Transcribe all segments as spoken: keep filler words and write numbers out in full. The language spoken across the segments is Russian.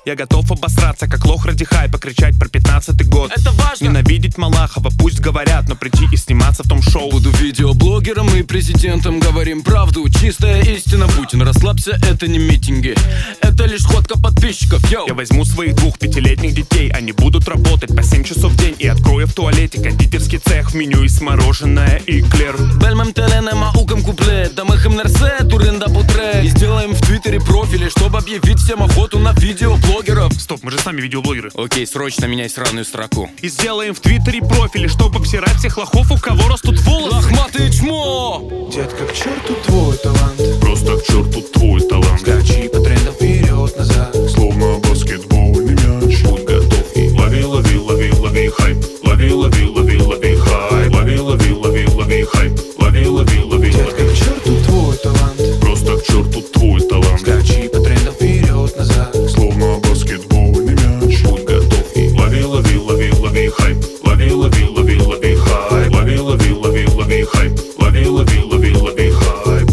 Я готов обосраться, как лох ради хайпа, кричать про пятнадцатый год. Это важно. Ненавидеть Малахова, пусть говорят, но прийти и сниматься в том шоу. Буду видеоблогером и президентом, говорим правду, чистая истина. Путин, расслабься, это не митинги, это лишь сходка подписчиков, йоу. Я возьму своих двух пятилетних детей, они будут работать по семь часов в день, и открою в туалете кондитерский цех, в меню из мороженое и клер. Бельмем теленема укам куплет, да мы химнерсе, туринда путре. И сделаем в твиттере профили, чтобы объявить всем охоту на видеоблогеров. Стоп, мы же сами видеоблогеры. Окей, срочно меняй сраную строку. И сделаем в твиттере профили, чтобы обсирать всех лохов, у кого растут волосы. Лохматый чмо! Детка, к черту твой талант, Просто к черту твой талант. скачи по трендам вперед-назад, Словно баскетбольный мяч. Будь готов и Лови, лови, лови, лови хайп. Лови, лови, лови, лови хайп. Лови, лови, лови, лови хайп. Лови, лови, лови, детка, лови. к черту твой талант, Просто к черту твой талант. скачи по трендам вперед-назад, Словно баскетбольный мяч. будь готов и Лови, лови, лови, лови хайп. Лови, лови, лови, лови хайп. Лови, лови, лови, лови хайп. Лови, лови, лови, лови хайп.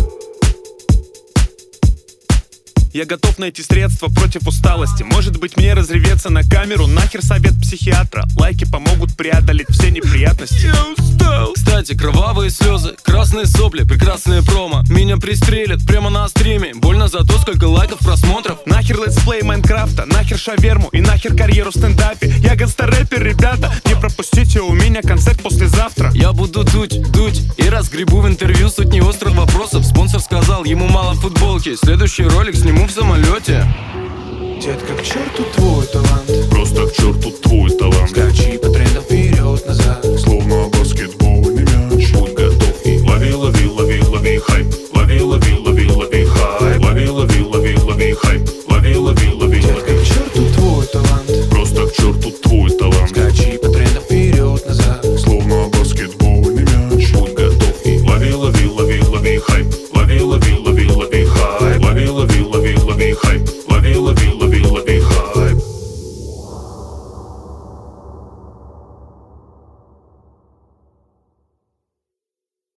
Я готов найти средства против усталости. Может быть, мне разреветься на камеру. Нахер совет психиатра. Лайки помогут преодолеть все неприятности. Я устал. Кстати, кровавые слезы, красные сопли, прекрасные промо. Меня пристрелят прямо на стриме. Больно за то, сколько лайков, просмотров. Нахер летсплей Майнкрафта, нахер шаверму и нахер карьеру в стендапе. Я гангстер-рэпер, ребята, не пропустите у меня концерт послезавтра. Я буду дуть, дуть и разгребу в интервью сотни острых вопросов. Спонсор сказал, ему мало футболки. Следующий ролик сниму в самолете. детка, к черту твой талант, Просто к черту твой талант. скачи по трендам вперед-назад, Словно